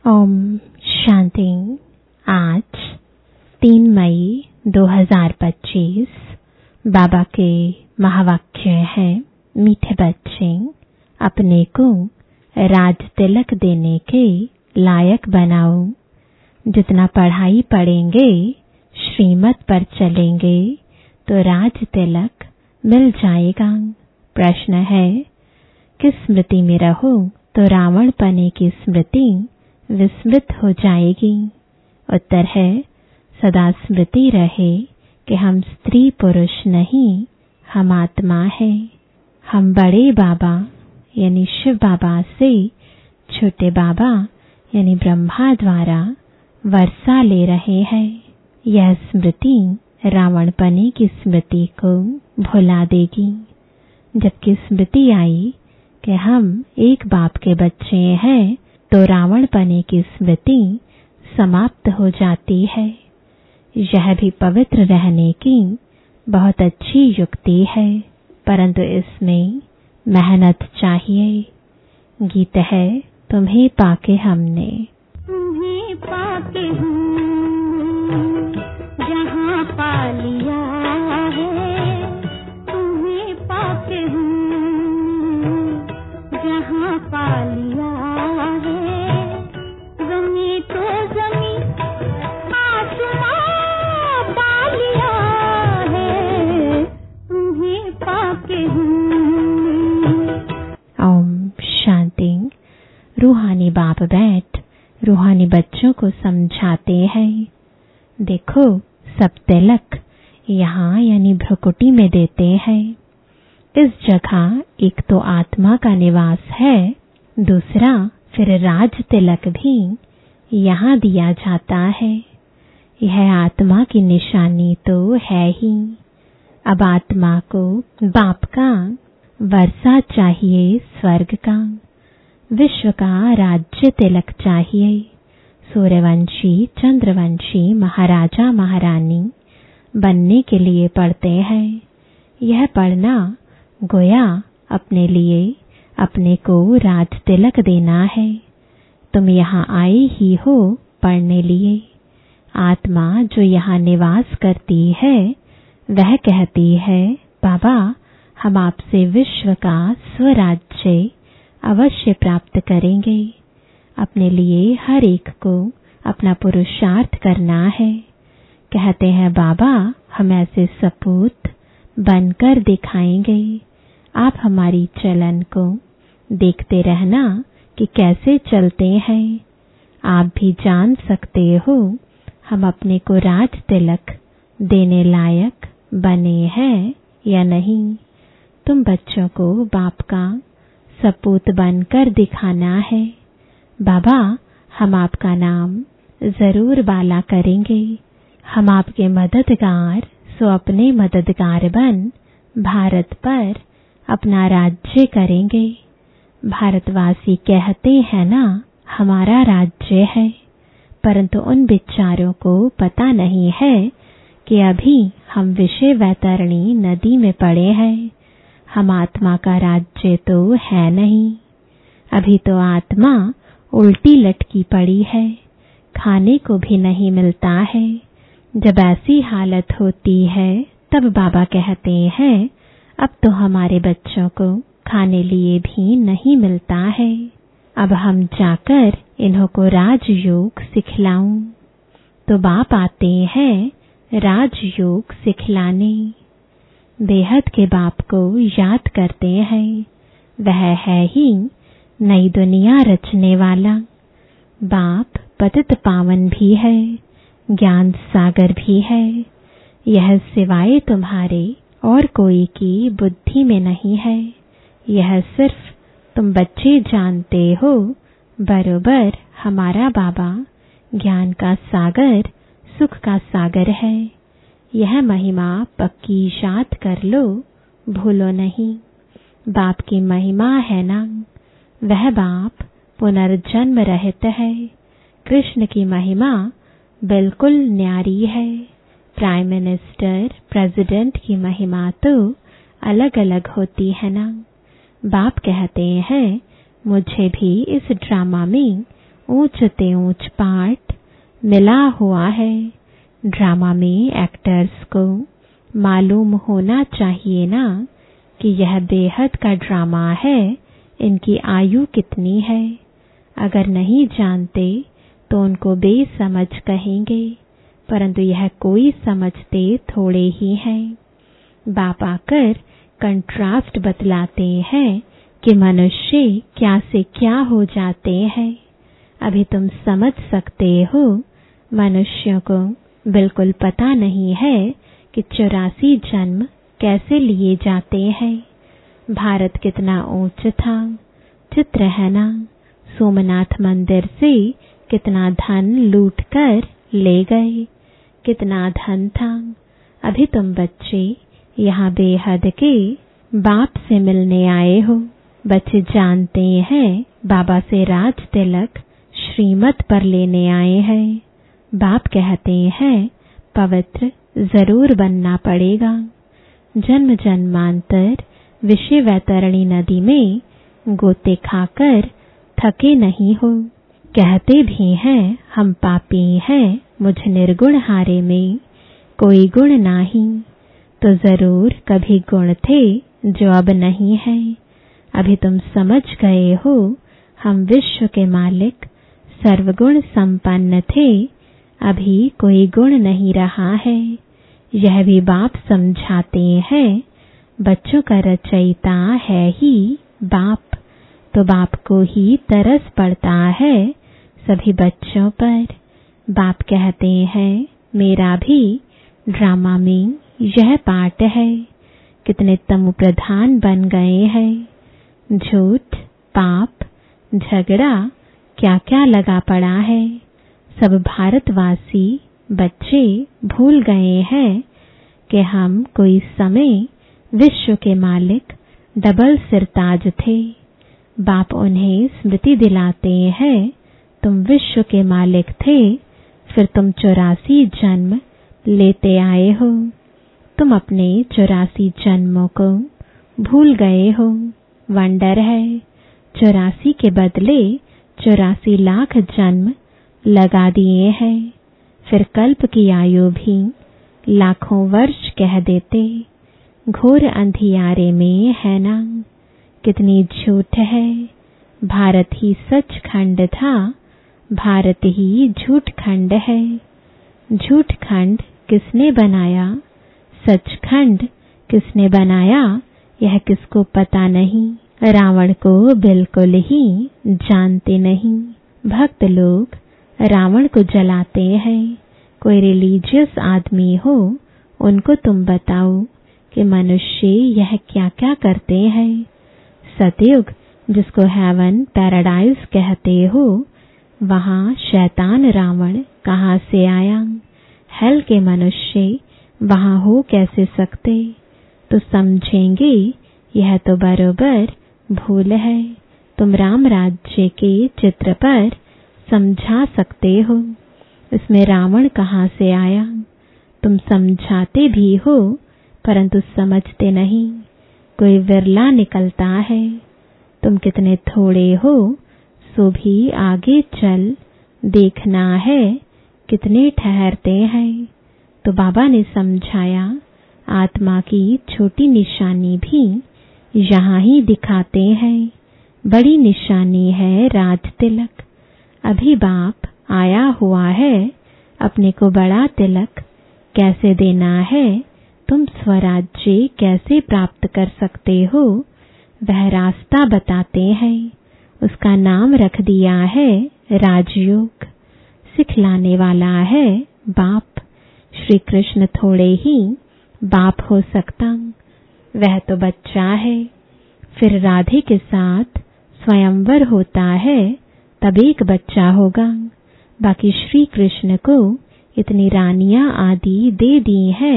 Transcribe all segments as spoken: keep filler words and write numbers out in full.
ओम शांति। आज तीन मई दो हज़ार पच्चीस बाबा के महावाक्य हैं, मीठे बच्चे, अपने को राज तिलक देने के लायक बनाओ। जितना पढ़ाई पढ़ेंगे, श्रीमत पर चलेंगे तो राज तिलक मिल जाएगा। प्रश्न है, किस स्मृति में रहो तो रावण पने की स्मृति विस्मृत हो जाएगी? उत्तर है, सदा स्मृति रहे कि हम स्त्री पुरुष नहीं, हम आत्मा है। हम बड़े बाबा यानी शिव बाबा से छोटे बाबा यानी ब्रह्मा द्वारा वर्षा ले रहे हैं। यह स्मृति रावण पने की स्मृति को भुला देगी। जबकि स्मृति आई कि हम एक बाप के बच्चे हैं तो रावण पने की स्मृति समाप्त हो जाती है। यह भी पवित्र रहने की बहुत अच्छी युक्ति है, परंतु इसमें मेहनत चाहिए। गीत है, तुम्हें पाके हमने, तुम्हें पाके हूँ जहाँ पा लिया है, तुम्हें पाके हूँ जहाँ पा लिया है। जमी तो जमी आसमां पा लिया है, तुम्हें पाके हूँ। ओम शांति। रूहानी बाप बैठ रूहानी बच्चों को समझाते हैं। देखो, सब तिलक यहाँ यानी भ्रुकुटी में देते हैं। इस जगह एक तो आत्मा का निवास है, दूसरा फिर राज तिलक भी यहाँ दिया जाता है। यह आत्मा की निशानी तो है ही। अब आत्मा को बाप का वर्षा चाहिए, स्वर्ग का, विश्व का राज्य तिलक चाहिए। सूर्यवंशी, चंद्रवंशी, महाराजा महारानी बनने के लिए पढ़ते हैं। यह पढ़ना गोया अपने लिए अपने को राज तिलक देना है। तुम यहाँ आए ही हो पढ़ने लिए। आत्मा जो यहाँ निवास करती है वह कहती है, बाबा हम आपसे विश्व का स्वराज्य अवश्य प्राप्त करेंगे। अपने लिए हर एक को अपना पुरुषार्थ करना है। कहते हैं, बाबा हम ऐसे सपूत बनकर दिखाएंगे। आप हमारी चलन को देखते रहना कि कैसे चलते हैं। आप भी जान सकते हो हम अपने को राज तिलक देने लायक बने हैं या नहीं। तुम बच्चों को बाप का सपूत बनकर दिखाना है। बाबा हम आपका नाम जरूर बाला करेंगे। हम आपके मददगार सो अपने मददगार बन भारत पर अपना राज्य करेंगे। भारतवासी कहते हैं ना, हमारा राज्य है, परंतु उन बिचारों को पता नहीं है कि अभी हम विषय वैतरणी नदी में पड़े हैं। हम आत्मा का राज्य तो है नहीं। अभी तो आत्मा उल्टी लटकी पड़ी है, खाने को भी नहीं मिलता है। जब ऐसी हालत होती है तब बाबा कहते हैं, अब तो हमारे बच्चों को खाने लिए भी नहीं मिलता है। अब हम जाकर इन्हों को राजयोग सिखलाऊं। तो बाप आते हैं राजयोग सिखलाने। बेहद के बाप को याद करते हैं। वह है ही नई दुनिया रचने वाला। बाप पतित पावन भी है, ज्ञान सागर भी है। यह सिवाय तुम्हारे और कोई की बुद्धि में नहीं है। यह सिर्फ तुम बच्चे जानते हो। बरोबर हमारा बाबा ज्ञान का सागर, सुख का सागर है। यह महिमा पक्की याद कर लो, भूलो नहीं। बाप की महिमा है ना, वह बाप पुनर्जन्म रहित है। कृष्ण की महिमा बिल्कुल न्यारी है। प्राइम मिनिस्टर, प्रेसिडेंट की महिमा तो अलग अलग होती है ना। बाप कहते हैं, मुझे भी इस ड्रामा में ऊंच ते ऊंच पाठ मिला हुआ है। ड्रामा में एक्टर्स को मालूम होना चाहिए ना कि यह बेहद का ड्रामा है, इनकी आयु कितनी है। अगर नहीं जानते तो उनको बेसमझ कहेंगे, परंतु यह कोई समझते थोड़े ही हैं। बाप आकर कंट्रास्ट बतलाते हैं कि मनुष्य क्या से क्या हो जाते हैं। अभी तुम समझ सकते हो, मनुष्यों को बिल्कुल पता नहीं है कि चौरासी जन्म कैसे लिए जाते हैं। भारत कितना ऊंच था, चित्र है ना। सोमनाथ मंदिर से कितना धन लूट कर ले गए, कितना धन था। अभी तुम बच्चे यहाँ बेहद के बाप से मिलने आए हो। बच्चे जानते हैं बाबा से राज तिलक श्रीमत पर लेने आए हैं। बाप कहते हैं पवित्र जरूर बनना पड़ेगा। जन्म जन्मांतर विषय वैतरणी नदी में गोते खाकर थके नहीं हो। कहते भी हैं हम पापी हैं, मुझ निर्गुण हारे में कोई गुण नहीं। तो जरूर कभी गुण थे जो अब नहीं है। अभी तुम समझ गए हो, हम विश्व के मालिक सर्वगुण संपन्न थे, अभी कोई गुण नहीं रहा है। यह भी बाप समझाते हैं, बच्चों का रचयिता है ही बाप, तो बाप को ही तरस पड़ता है सभी बच्चों पर। बाप कहते हैं मेरा भी ड्रामा में यह पार्ट है। कितने तमु प्रधान बन गए हैं। झूठ, पाप, झगड़ा क्या क्या लगा पड़ा है। सब भारतवासी बच्चे भूल गए हैं कि हम कोई समय विश्व के मालिक डबल सिरताज थे। बाप उन्हें स्मृति दिलाते हैं तुम विश्व के मालिक थे, फिर तुम चौरासी जन्म लेते आए हो। तुम अपने चौरासी जन्मों को भूल गए हो। वंडर है, चौरासी के बदले चौरासी लाख जन्म लगा दिए हैं। फिर कल्प की आयु भी लाखों वर्ष कह देते। घोर अंधियारे में है ना, कितनी झूठ है। भारत ही सचखंड था, भारत ही झूठ खंड है। झूठ खंड किसने बनाया, सचखंड किसने बनाया, यह किसको पता नहीं। रावण को बिल्कुल ही जानते नहीं। भक्त लोग रावण को जलाते हैं। कोई रिलीजियस आदमी हो, उनको तुम बताओ कि मनुष्य यह क्या क्या करते हैं। सतयुग जिसको हेवन पैराडाइज कहते हो, वहाँ शैतान रावण कहाँ से आया। हेल के मनुष्य वहाँ हो कैसे सकते। तो समझेंगे यह तो बरोबर भूल है। तुम राम राज्य के चित्र पर समझा सकते हो, इसमें रावण कहाँ से आया। तुम समझाते भी हो, परंतु समझते नहीं। कोई विरला निकलता है। तुम कितने थोड़े हो, सो भी आगे चल देखना है कितने ठहरते हैं। तो बाबा ने समझाया आत्मा की छोटी निशानी भी यहाँ ही दिखाते हैं। बड़ी निशानी है राज तिलक। अभी बाप आया हुआ है, अपने को बड़ा तिलक कैसे देना है, तुम स्वराज्य कैसे प्राप्त कर सकते हो, वह रास्ता बताते हैं। उसका नाम रख दिया है राजयोग। सिखलाने वाला है बाप। श्री कृष्ण थोड़े ही बाप हो सकता, वह तो बच्चा है। फिर राधे के साथ स्वयंवर होता है, तब एक बच्चा होगा। बाकी श्री कृष्ण को इतनी रानियां आदि दे दी है,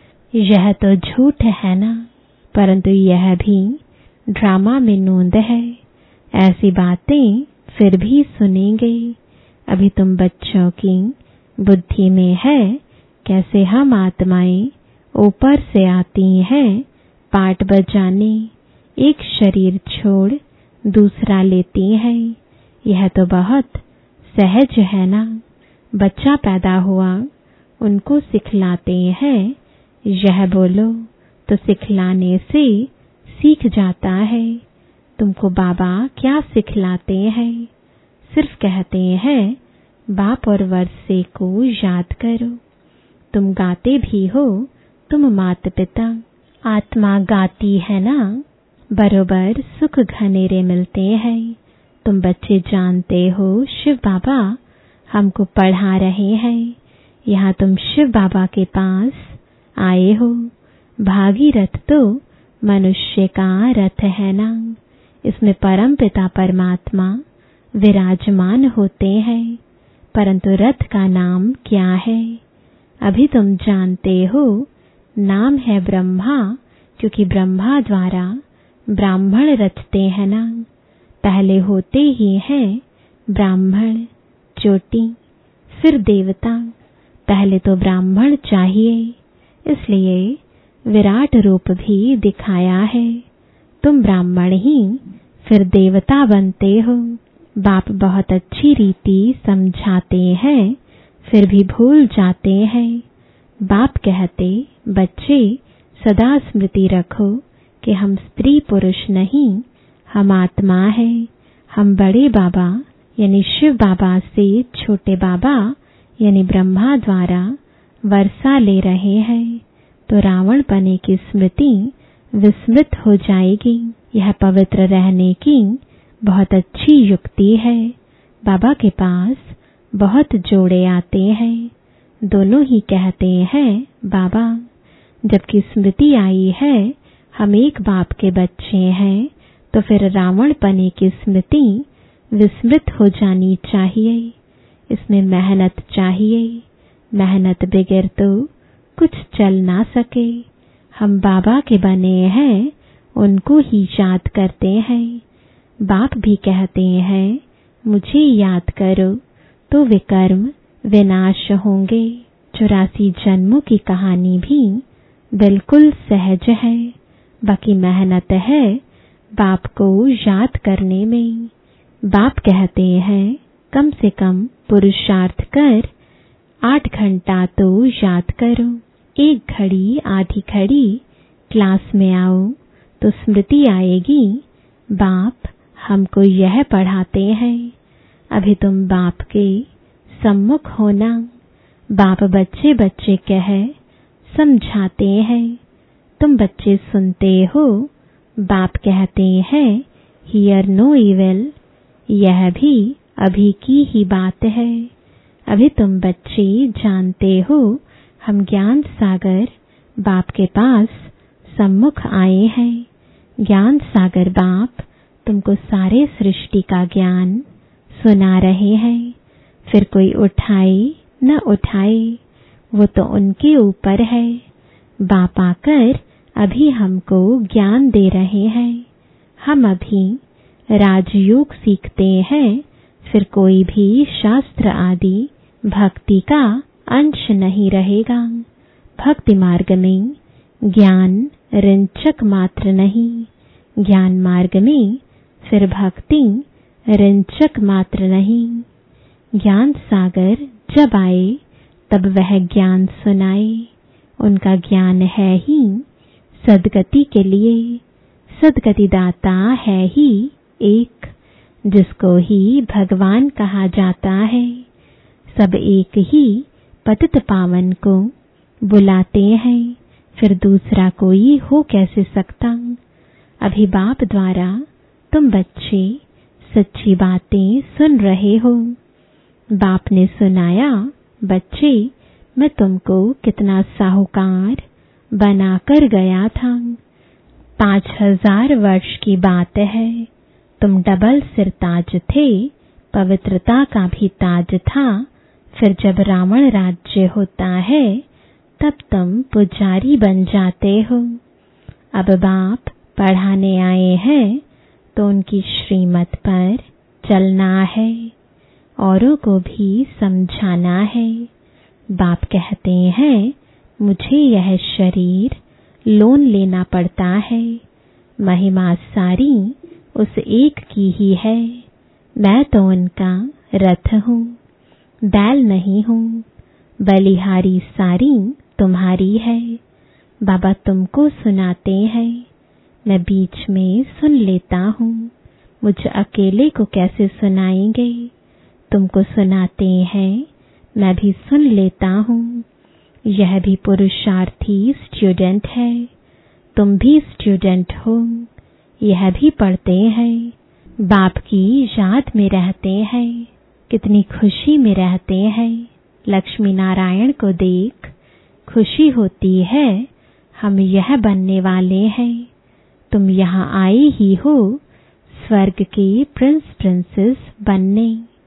यह तो झूठ है ना। परंतु यह भी ड्रामा में नोंद है। ऐसी बातें फिर भी सुनेंगे। अभी तुम बच्चों की बुद्धि में है कैसे हम आत्माएं ऊपर से आती हैं पाठ बजाने, एक शरीर छोड़ दूसरा लेती हैं। यह तो बहुत सहज है ना। बच्चा पैदा हुआ, उनको सिखलाते हैं, यह बोलो तो सिखलाने से सीख जाता है। तुमको बाबा क्या सिखलाते हैं? सिर्फ कहते हैं बाप और वर्षे को याद करो। तुम गाते भी हो, तुम माता पिता, आत्मा गाती है ना। बरोबर सुख घनेरे मिलते हैं। तुम बच्चे जानते हो शिव बाबा हमको पढ़ा रहे हैं। यहाँ तुम शिव बाबा के पास आए हो। भागीरथ तो मनुष्य का रथ है ना। इसमें परम पिता परमात्मा विराजमान होते हैं, परंतु रथ का नाम क्या है? अभी तुम जानते हो, नाम है ब्रह्मा, क्योंकि ब्रह्मा द्वारा ब्राह्मण रचते हैं ना। पहले होते ही हैं ब्राह्मण, चोटी, फिर देवता। पहले तो ब्राह्मण चाहिए, इसलिए विराट रूप भी दिखाया है। तुम ब्राह्मण ही फिर देवता बनते हो। बाप बहुत अच्छी रीति समझाते हैं, फिर भी भूल जाते हैं। बाप कहते, बच्चे सदा स्मृति रखो कि हम स्त्री पुरुष नहीं, हम आत्मा है। हम बड़े बाबा यानी शिव बाबा से छोटे बाबा यानी ब्रह्मा द्वारा वर्षा ले रहे हैं, तो रावण पने की स्मृति विस्मृत हो जाएगी। यह पवित्र रहने की बहुत अच्छी युक्ति है। बाबा के पास बहुत जोड़े आते हैं, दोनों ही कहते हैं बाबा। जबकि स्मृति आई है हम एक बाप के बच्चे हैं, तो फिर रावण पने की स्मृति विस्मृत हो जानी चाहिए। इसमें मेहनत चाहिए, मेहनत बगैर तो कुछ चल ना सके। हम बाबा के बने हैं, उनको ही याद करते हैं। बाप भी कहते हैं मुझे याद करो तो विकर्म विनाश होंगे। चौरासी जन्मों की कहानी भी बिल्कुल सहज है, बाकी मेहनत है बाप को याद करने में। बाप कहते हैं कम से कम पुरुषार्थ कर आठ घंटा तो याद करो। एक घड़ी आधी घड़ी क्लास में आओ तो स्मृति आएगी, बाप हमको यह पढ़ाते हैं। अभी तुम बाप के सम्मुख होना। बाप बच्चे बच्चे कह समझाते हैं, तुम बच्चे सुनते हो। बाप कहते हैं हियर नो इविल, यह भी अभी की ही बात है। अभी तुम बच्चे जानते हो हम ज्ञान सागर बाप के पास सम्मुख आए हैं। ज्ञान सागर बाप तुमको सारे सृष्टि का ज्ञान सुना रहे हैं। फिर कोई उठाए न उठाए वो तो उनके ऊपर है। बाप आकर अभी हमको ज्ञान दे रहे हैं। हम अभी राजयोग सीखते हैं, फिर कोई भी शास्त्र आदि भक्ति का अंश नहीं रहेगा। भक्ति मार्ग में ज्ञान रिंचक मात्र नहीं, ज्ञान मार्ग में फिर भक्ति रिंचक मात्र नहीं। ज्ञान सागर जब आए तब वह ज्ञान सुनाए। उनका ज्ञान है ही सदगति के लिए। सदगति दाता है ही एक, जिसको ही भगवान कहा जाता है। सब एक ही पतित पावन को बुलाते हैं, फिर दूसरा कोई हो कैसे सकता। अभी बाप द्वारा तुम बच्चे सच्ची बातें सुन रहे हो। बाप ने सुनाया, बच्चे मैं तुमको कितना साहूकार बनाकर गया था। पांच हजार वर्ष की बात है, तुम डबल सिर ताज थे, पवित्रता का भी ताज था। फिर जब रावण राज्य होता है तब तुम पुजारी बन जाते हो। अब बाप पढ़ाने आए हैं तो उनकी श्रीमत पर चलना है, औरों को भी समझाना है। बाप कहते हैं मुझे यह शरीर लोन लेना पड़ता है, महिमा सारी उस एक की ही है। मैं तो उनका रथ हूँ, बैल नहीं हूँ, बलिहारी सारी तुम्हारी है। बाबा तुमको सुनाते हैं, मैं बीच में सुन लेता हूँ। मुझ अकेले को कैसे सुनाएंगे, तुमको सुनाते हैं, मैं भी सुन लेता हूँ। यह भी पुरुषार्थी स्टूडेंट है, तुम भी स्टूडेंट हो। यह भी पढ़ते हैं, बाप की याद में रहते हैं, कितनी खुशी में रहते हैं। लक्ष्मी नारायण को देख खुशी होती है, हम यह बनने वाले हैं। तुम यहाँ आए ही हो स्वर्ग के प्रिंस प्रिंसेस बनने।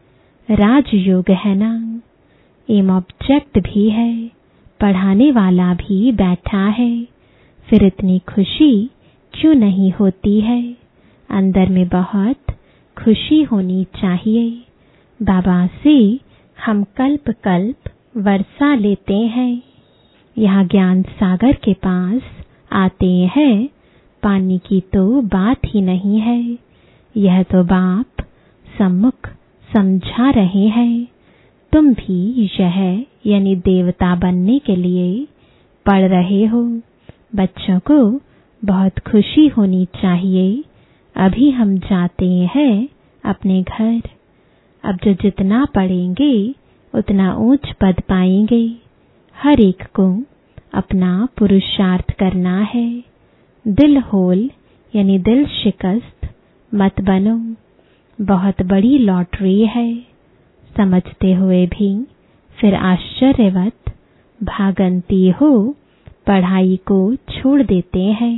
राजयोग है ना, एम ऑब्जेक्ट भी है, पढ़ाने वाला भी बैठा है। फिर इतनी खुशी क्यों नहीं होती है? अंदर में बहुत खुशी होनी चाहिए। बाबा से हम कल्प कल्प वर्षा लेते हैं। यहाँ ज्ञान सागर के पास आते हैं, पानी की तो बात ही नहीं है। यह तो बाप सम्मुख समझा रहे हैं। तुम भी यह यानी देवता बनने के लिए पढ़ रहे हो। बच्चों को बहुत खुशी होनी चाहिए। अभी हम जाते हैं अपने घर। अब जो जितना पढ़ेंगे उतना ऊंच पद पाएंगे। हर एक को अपना पुरुषार्थ करना है। दिल होल यानी दिल शिकस्त मत बनो। बहुत बड़ी लॉटरी है, समझते हुए भी फिर आश्चर्यवत भागंती हो पढ़ाई को छोड़ देते हैं।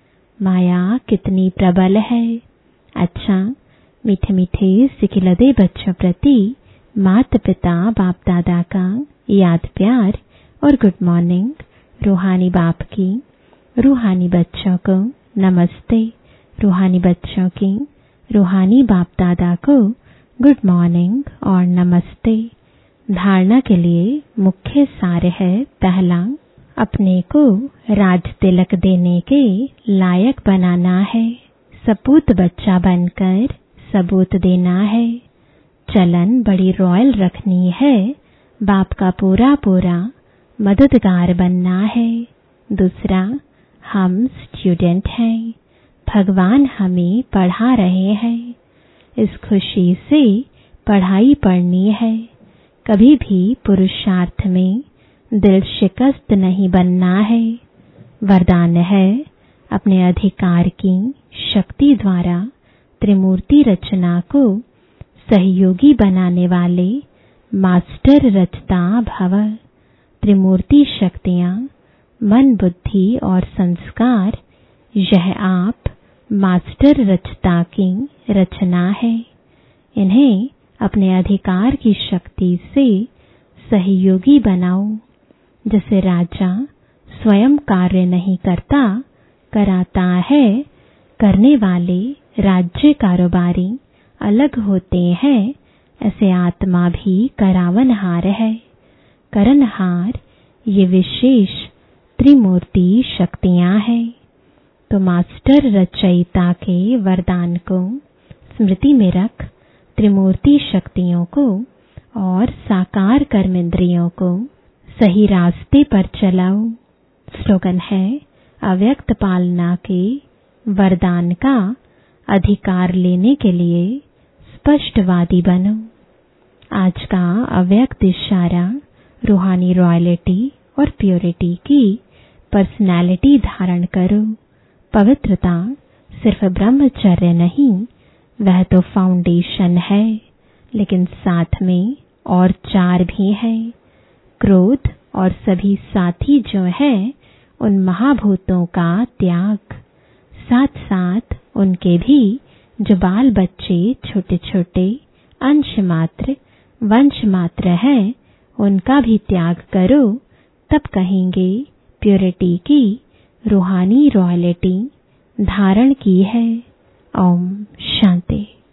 माया कितनी प्रबल है। अच्छा, मीठे मीठे सिखिलदे बच्चों प्रति माता पिता बाप दादा का याद प्यार और गुड मॉर्निंग। रूहानी बाप की रूहानी बच्चों को नमस्ते। रूहानी बच्चों की रूहानी बाप दादा को गुड मॉर्निंग और नमस्ते। धारणा के लिए मुख्य सार है, पहला, अपने को राज तिलक देने के लायक बनाना है। सपूत बच्चा बनकर सबूत देना है। चलन बड़ी रॉयल रखनी है। बाप का पूरा पूरा मददगार बनना है। दूसरा, हम स्टूडेंट हैं, भगवान हमें पढ़ा रहे हैं। इस खुशी से पढ़ाई पढ़नी है। कभी भी पुरुषार्थ में दिल शिकस्त नहीं बनना है। वरदान है, अपने अधिकार की शक्ति द्वारा त्रिमूर्ति रचना को सहयोगी बनाने वाले मास्टर रचता भव। त्रिमूर्ति शक्तियाँ, मन, बुद्धि और संस्कार, यह आप मास्टर रचता की रचना है। इन्हें अपने अधिकार की शक्ति से सहयोगी बनाओ। जैसे राजा स्वयं कार्य नहीं करता, कराता है। करने वाले राज्य कारोबारी अलग होते हैं, ऐसे आत्मा भी करावनहार है। करनहार ये विशेष त्रिमूर्ति शक्तियां हैं। तो मास्टर रचयिता के वरदान को स्मृति में रख त्रिमूर्ति शक्तियों को और साकार कर्मेंद्रियों को सही रास्ते पर चलाओ। स्लोगन है, अव्यक्त पालना के वरदान का अधिकार लेने के लिए स्पष्टवादी बनो। आज का अव्यक्त इशारा रूहानी रॉयल्टी और प्योरिटी की पर्सनालिटी धारण करो। पवित्रता सिर्फ ब्रह्मचर्य नहीं, वह तो फाउंडेशन है, लेकिन साथ में और चार भी हैं। क्रोध और सभी साथी जो हैं, उन महाभूतों का त्याग। साथ साथ उनके भी जो बाल बच्चे छोटे छोटे अंश मात्र वंश मात्र हैं, उनका भी त्याग करो। तब कहेंगे प्योरिटी की रूहानी रॉयल्टी धारण की है। ओम शांति।